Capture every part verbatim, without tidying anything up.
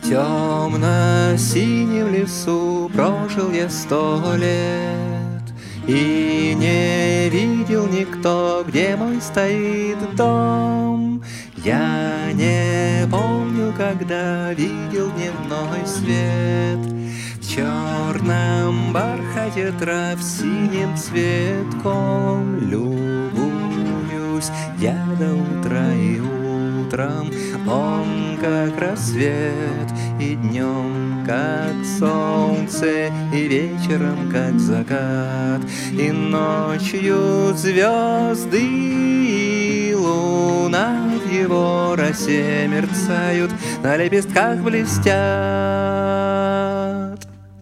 темно-синем лесу прожил я сто лет, и не видел никто, где мой стоит дом. Я не помню, когда видел дневной свет. В черном бархате трав синим цветком любуюсь я до утра, и утром он как рассвет, и днем как солнце, и вечером как закат, и ночью звезды и луна в его росе мерцают, на лепестках блестят.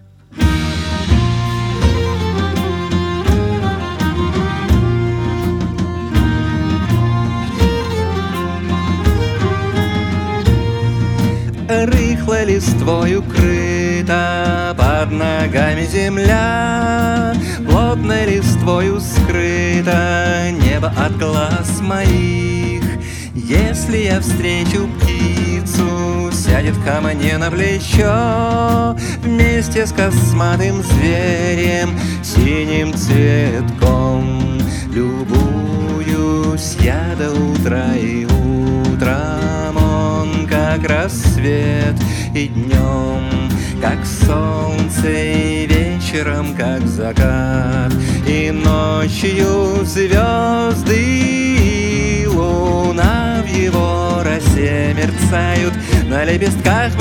Рыхлой листвой укрыта под ногами земля, плотной листвою скрыто небо от глаз моих. Если я встречу птицу, сядет ко мне на плечо, вместе с косматым зверем, синим цветком любуюсь я до утра, и утром он как рассвет, и днем как солнце, и вечером как закат, и ночью звезды и луна в его росе мерцают, на лепестках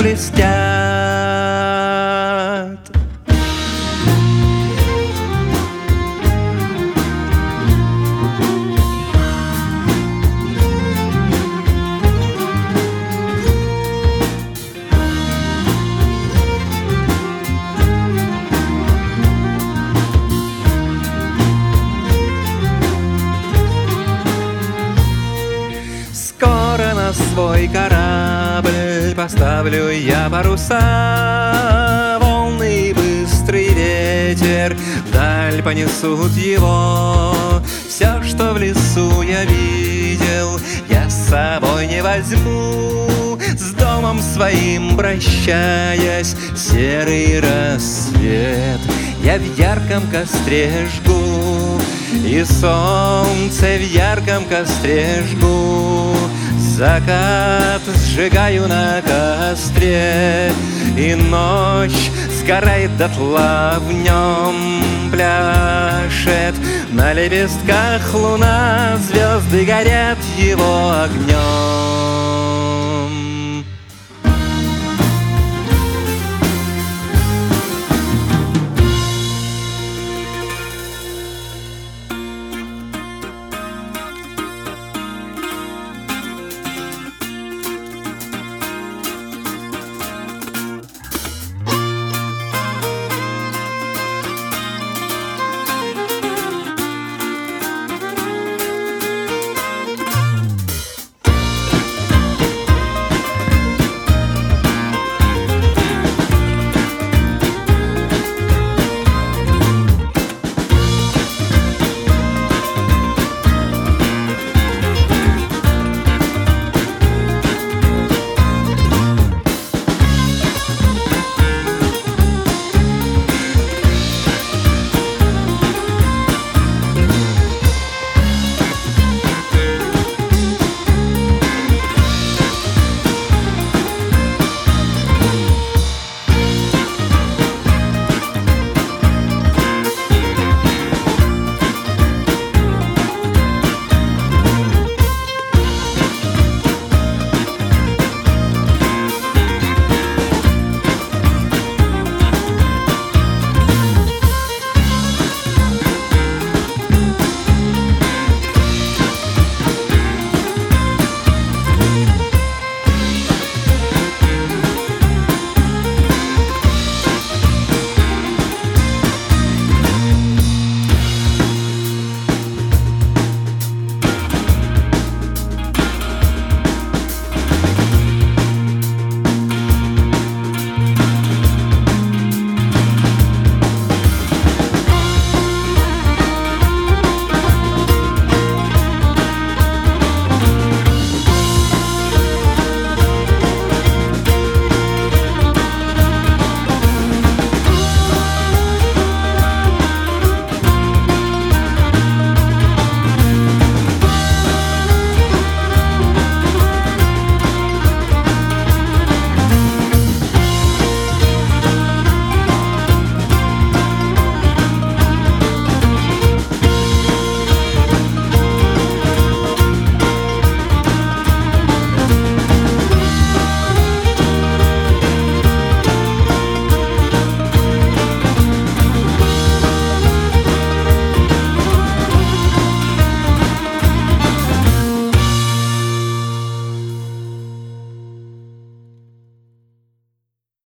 блестят. Свой корабль поставлю я паруса, волны и быстрый ветер вдаль понесут его. Все, что в лесу я видел, я с собой не возьму, с домом своим прощаясь, серый рассвет я в ярком костре жгу, и солнце в ярком костре жгу. Закат сжигаю на костре, и ночь сгорает дотла, в нем пляшет на лепестках луна, звезды горят его огнем.